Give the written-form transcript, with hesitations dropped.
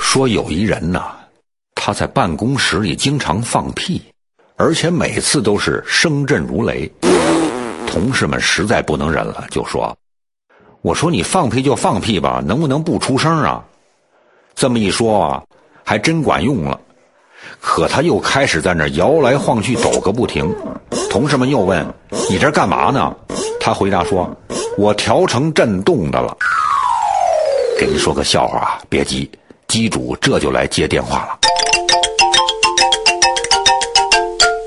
说有一人呢，他在办公室里经常放屁，而且每次都是声震如雷。同事们实在不能忍了，就说：我说你放屁就放屁吧，能不能不出声啊？这么一说啊，还真管用了。可他又开始在那儿摇来晃去，抖个不停。同事们又问：你这干嘛呢？他回答说：我调成震动的了。给您说个笑话啊，别急，机主这就来接电话了。